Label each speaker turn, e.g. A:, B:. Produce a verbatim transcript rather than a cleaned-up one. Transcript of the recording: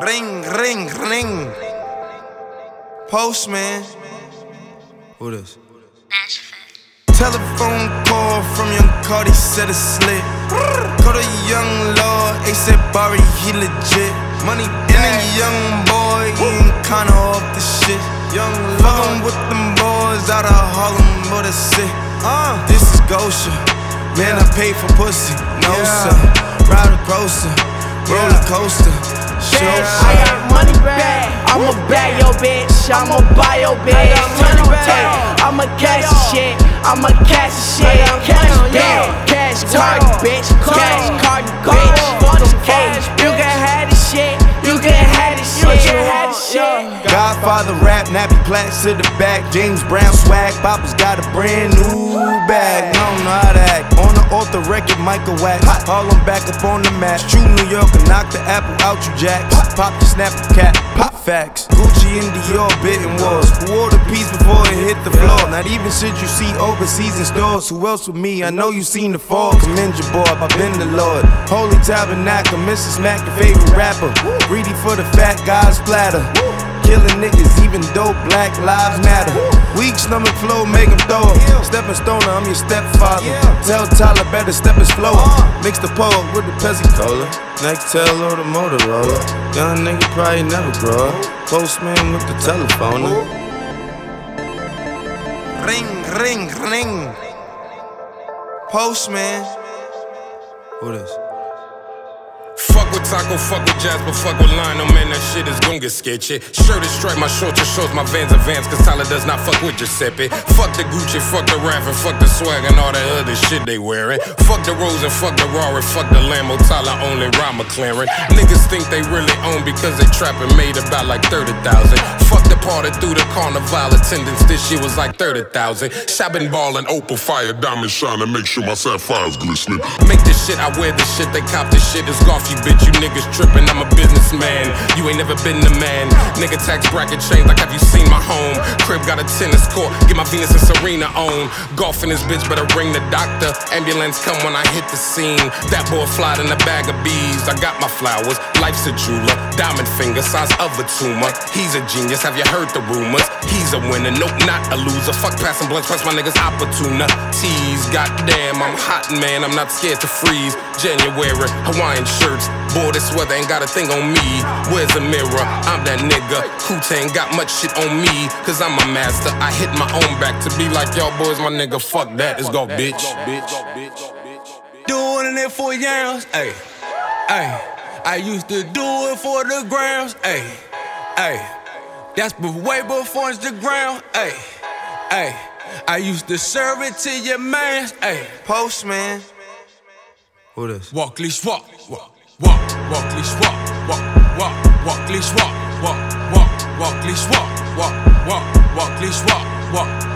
A: Ring, ring, ring. Postman. Who this? Telephone call from young Cardi, said it's slit. Call the young lord, A$AP Bari, he legit. Money in a young boy, he ain't kinda off the shit. Young lord with them boys out of Harlem, but it's it. Uh, this is Gosha. Man, I pay for pussy, no yeah. sir. Ride a coaster, roller coaster. Show
B: I got money back, I'ma bag your bitch, I'ma buy your bitch. I'ma cash the shit, I'ma cash the shit. Cash back, cash card, bitch. Cash card, bitch. Cash, you can have the shit, you can have the shit, you can have the shit.
A: Godfather rap, nappy plaques to the back. James Brown swag, Papa's got a brand new bag. I don't know how to act. On the off the record, Michael Wax. Harlem back up on the map. True New York and knock the apple out you jack. Pop the snap cap, pop facts. Gucci and Dior bitten walls. Who wore the piece before it hit the floor? Not even should you see overseas in stores. Who else with me? I know you seen the fall. Commend your boy, I've been the Lord. Holy Tabernacle, Missus Mac, your favorite rapper. Greedy for the fat guys splatter. Killing niggas, even dope, Black Lives Matter. Weak stomach flow, make him throw up. Steppin' stoner, I'm your stepfather. Tell Tyler better step his flow up. Mix the pole with the Pepsi Cola. Next tail or the Motorola. Young nigga probably never grow up. Postman with the telephone. Ring, ring, ring. Postman. Who this?
C: Fuck with Taco, fuck with Jasper, fuck with Lionel, man, that shit is gon' get sketchy. Shirt is straight, my shorts just shows my Vans advance, cause Tyler does not fuck with Giuseppe. Fuck the Gucci, fuck the Rav, and fuck the swag and all that other shit they wearing. Fuck the Rose and fuck the Rari, fuck the Lambo, Tyler only ride McLaren. Niggas think they really own because they trappin' made about like thirty thousand. Fuck the party through the carnival attendance, this shit was like thirty thousand. Shopping ballin', opal fire, diamond shine, and make sure my sapphires glistening. Make this shit, I wear this shit, they cop this shit, it's golf, you bitch, you niggas trippin', I'm a businessman. You ain't never been the man. Nigga tax bracket change like have you seen my home? Crib got a tennis court, get my Venus and Serena on. Golfin' this bitch, better ring the doctor. Ambulance come when I hit the scene. That boy flied in a bag of bees. I got my flowers, life's a jeweler. Diamond finger, size of a tumor. He's a genius, have you heard the rumors? He's a winner, nope, not a loser. Fuck passing blunts, plus my niggas opportunities. Goddamn, I'm hot, man, I'm not scared to freeze. January, Hawaiian shirts. Boy, this weather ain't got a thing on me. Where's the mirror? I'm that nigga. Kuta ain't got much shit on me, cause I'm a master. I hit my own back to be like y'all boys, my nigga. Fuck that, it's go, bitch.
D: Doing it for yams, ayy, ayy. I used to do it for the grams, ayy, ayy. That's way before Instagram, ayy, ayy. I used to serve it to your mans, ayy.
A: Postman. Who this?
D: Walk, leash, walk, walk. Walk, walk, leash, walk, walk, walk, walk, leash, walk, walk, walk, walk, leash, walk, walk, walk, walk, leash, walk, walk.